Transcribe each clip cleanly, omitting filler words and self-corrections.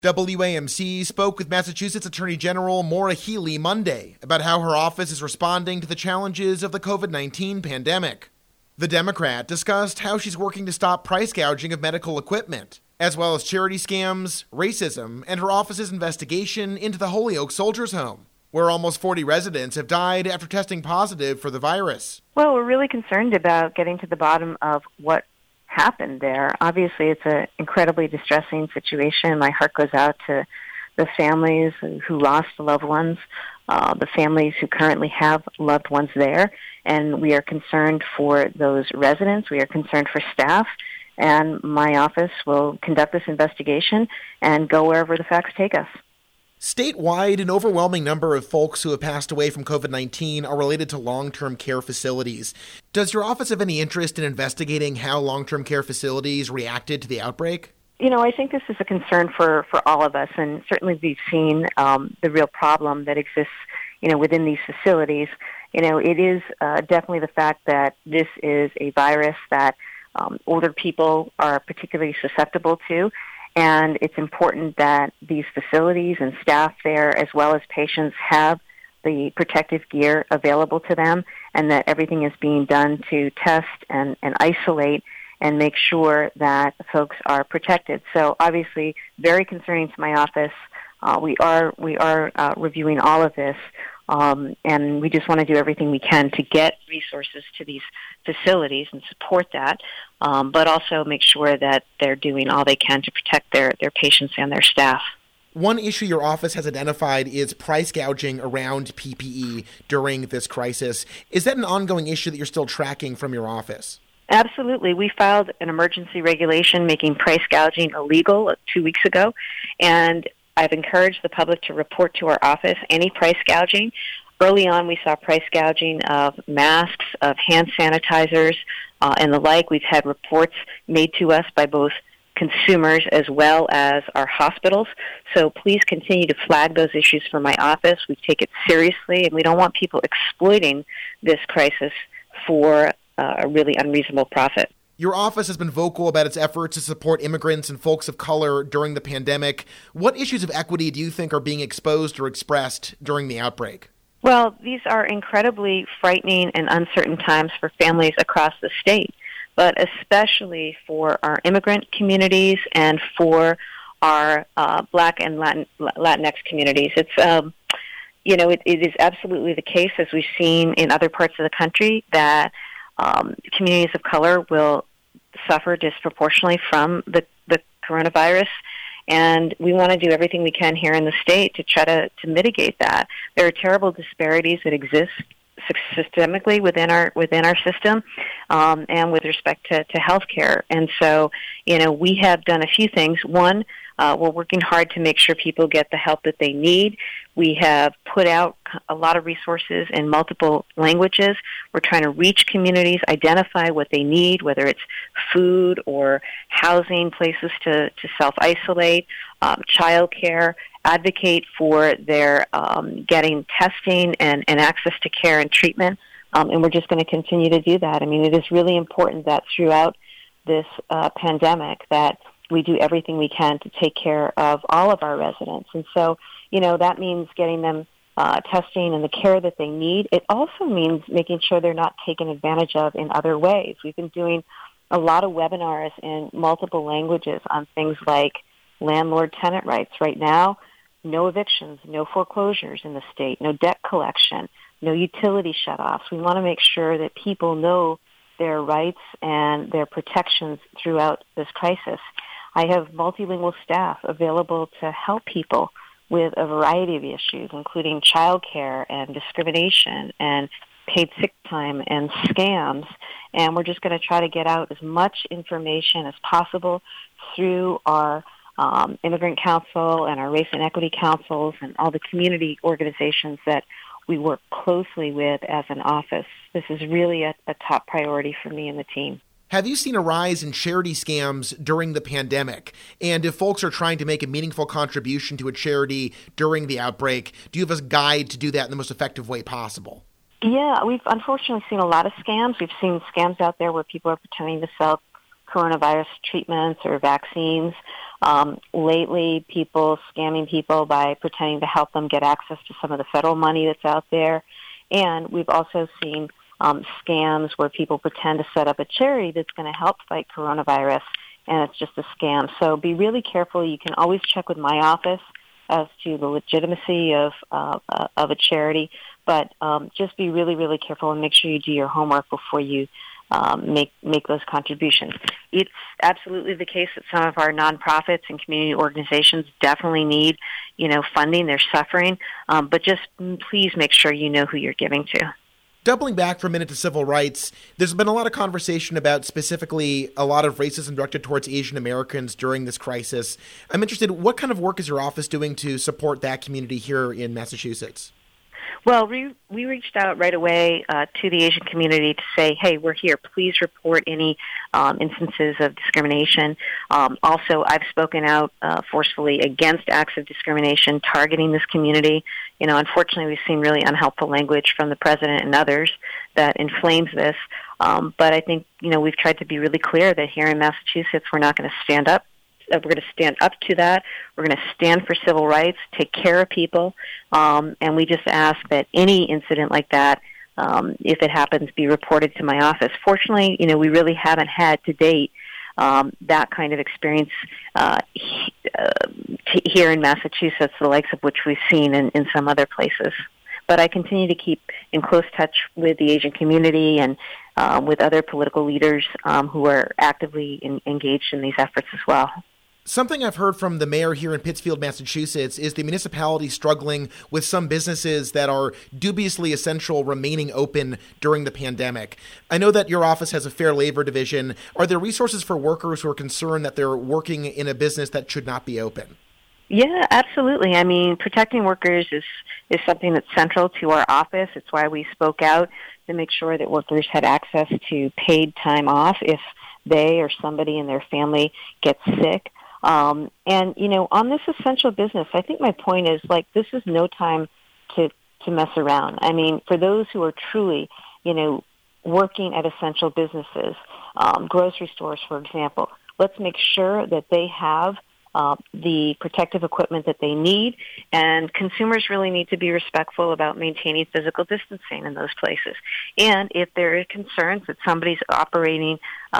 WAMC spoke with Massachusetts Attorney General Maura Healey Monday about how her office is responding to the challenges of the COVID-19 pandemic. The Democrat discussed how she's working to stop price gouging of medical equipment, as well as charity scams, racism, and her office's investigation into the Holyoke Soldiers' Home, where almost 40 residents have died after testing positive for the virus. Well, we're really concerned about getting to the bottom of what happened there. Obviously, it's an incredibly distressing situation. My heart goes out to the families who lost loved ones, the families who currently have loved ones there, and we are concerned for those residents. We are concerned for staff, and my office will conduct this investigation and go wherever the facts take us. Statewide, an overwhelming number of folks who have passed away from COVID-19 are related to long-term care facilities. Does your office have any interest in investigating how long-term care facilities reacted to the outbreak? I think this is a concern for all of us, and certainly we've seen the real problem that exists, within these facilities. It is definitely the fact that this is a virus that older people are particularly susceptible to. And it's important that these facilities and staff there, as well as patients, have the protective gear available to them, and that everything is being done to test and isolate and make sure that folks are protected. So obviously, very concerning to my office. We are reviewing all of this, and we just want to do everything we can to get resources to these facilities and support that, but also make sure that they're doing all they can to protect their patients and their staff. One issue your office has identified is price gouging around PPE during this crisis. Is that an ongoing issue that you're still tracking from your office? Absolutely. We filed an emergency regulation making price gouging illegal 2 weeks ago, and I've encouraged the public to report to our office any price gouging. Early on, we saw price gouging of masks, of hand sanitizers, and the like. We've had reports made to us by both consumers as well as our hospitals. So please continue to flag those issues for my office. We take it seriously, and we don't want people exploiting this crisis for a really unreasonable profit. Your office has been vocal about its efforts to support immigrants and folks of color during the pandemic. What issues of equity do you think are being exposed or expressed during the outbreak? Well, these are incredibly frightening and uncertain times for families across the state, but especially for our immigrant communities and for our Black and Latinx communities. It's it is absolutely the case, as we've seen in other parts of the country, that communities of color will suffer disproportionately from the coronavirus, and we want to do everything we can here in the state to try to mitigate that. There are terrible disparities that exist systemically within our system, and with respect to health care. And so, we have done a few things. One, we're working hard to make sure people get the help that they need. We have put out a lot of resources in multiple languages. We're trying to reach communities, identify what they need, whether it's food or housing, places to self-isolate, childcare, advocate for their getting testing and access to care and treatment. And we're just going to continue to do that. I mean, it is really important that throughout this pandemic that we do everything we can to take care of all of our residents. And so, that means getting them testing and the care that they need. It also means making sure they're not taken advantage of in other ways. We've been doing a lot of webinars in multiple languages on things like landlord-tenant rights. Right now, no evictions, no foreclosures in the state, no debt collection, no utility shutoffs. We want to make sure that people know their rights and their protections throughout this crisis. I have multilingual staff available to help people with a variety of issues, including child care and discrimination and paid sick time and scams. And we're just going to try to get out as much information as possible through our Immigrant Council and our Race and Equity Councils and all the community organizations that we work closely with as an office. This is really a top priority for me and the team. Have you seen a rise in charity scams during the pandemic? And if folks are trying to make a meaningful contribution to a charity during the outbreak, do you have a guide to do that in the most effective way possible? Yeah, we've unfortunately seen a lot of scams. We've seen scams out there where people are pretending to sell coronavirus treatments or vaccines. Lately, people scamming people by pretending to help them get access to some of the federal money that's out there. And we've also seen scams where people pretend to set up a charity that's going to help fight coronavirus, and it's just a scam. So be really careful. You can always check with my office as to the legitimacy of a charity, but just be really, really careful and make sure you do your homework before you make those contributions. It's absolutely the case that some of our nonprofits and community organizations definitely need, funding. They're suffering, but just please make sure you know who you're giving to. Doubling back for a minute to civil rights, there's been a lot of conversation about specifically a lot of racism directed towards Asian Americans during this crisis. I'm interested, what kind of work is your office doing to support that community here in Massachusetts? Well, we reached out right away to the Asian community to say, hey, we're here. Please report any instances of discrimination. Also, I've spoken out forcefully against acts of discrimination targeting this community. Unfortunately, we've seen really unhelpful language from the president and others that inflames this. But I think, we've tried to be really clear that here in Massachusetts, we're not going to stand up. We're going to stand up to that. We're going to stand for civil rights, take care of people, and we just ask that any incident like that, if it happens, be reported to my office. Fortunately, we really haven't had to date that kind of experience here in Massachusetts, the likes of which we've seen in some other places. But I continue to keep in close touch with the Asian community and with other political leaders who are actively engaged in these efforts as well. Something I've heard from the mayor here in Pittsfield, Massachusetts, is the municipality struggling with some businesses that are dubiously essential remaining open during the pandemic. I know that your office has a fair labor division. Are there resources for workers who are concerned that they're working in a business that should not be open? Yeah, absolutely. I mean, protecting workers is something that's central to our office. It's why we spoke out to make sure that workers had access to paid time off if they or somebody in their family gets sick. And, on this essential business, I think my point is, this is no time to mess around. I mean, for those who are truly, working at essential businesses, grocery stores, for example, let's make sure that they have the protective equipment that they need, and consumers really need to be respectful about maintaining physical distancing in those places. And if there are concerns that somebody's operating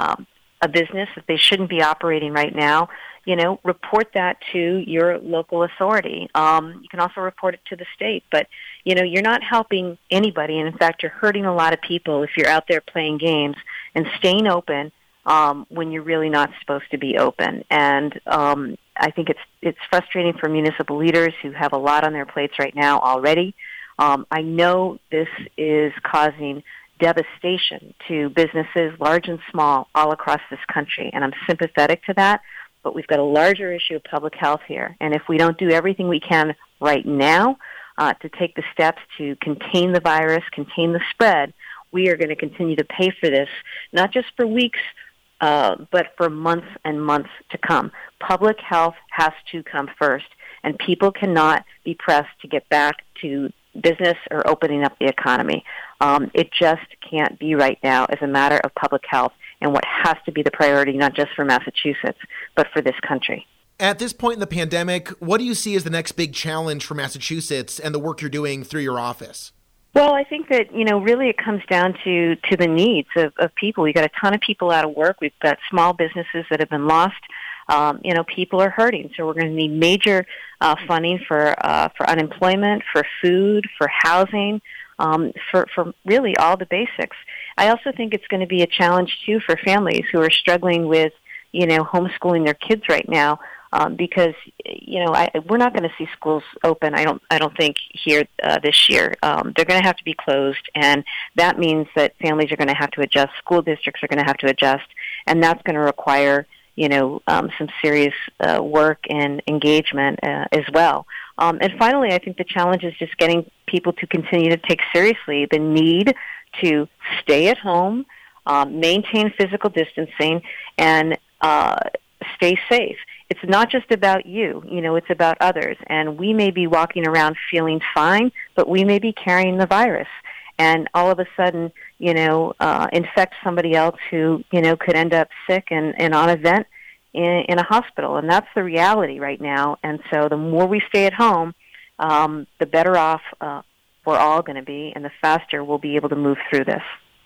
a business that they shouldn't be operating right now, report that to your local authority. You can also report it to the state, but, you're not helping anybody, and in fact, you're hurting a lot of people if you're out there playing games and staying open when you're really not supposed to be open. And I think it's frustrating for municipal leaders who have a lot on their plates right now already. I know this is causing devastation to businesses, large and small, all across this country, and I'm sympathetic to that. But we've got a larger issue of public health here, and if we don't do everything we can right now to take the steps to contain the virus, contain the spread, we are going to continue to pay for this, not just for weeks, but for months and months to come. Public health has to come first, and people cannot be pressed to get back to business or opening up the economy. It just can't be right now as a matter of public health and what has to be the priority, not just for Massachusetts, but for this country. At this point in the pandemic, what do you see as the next big challenge for Massachusetts and the work you're doing through your office? Well, I think that, really it comes down to the needs of people. We've got a ton of people out of work. We've got small businesses that have been lost. People are hurting. So we're going to need major funding for unemployment, for food, for housing, for really all the basics. I also think it's going to be a challenge, too, for families who are struggling with, homeschooling their kids right now. Because we're not going to see schools open. I don't think here this year. They're going to have to be closed, and that means that families are going to have to adjust. School districts are going to have to adjust, and that's going to require some serious work and engagement as well. And finally, I think the challenge is just getting people to continue to take seriously the need to stay at home, maintain physical distancing, and stay safe. It's not just about you, it's about others. And we may be walking around feeling fine, but we may be carrying the virus. And all of a sudden, infect somebody else who, could end up sick and on a vent. in a hospital, and that's the reality right now. And so the more we stay at home, the better off we're all going to be, and the faster we'll be able to move through this.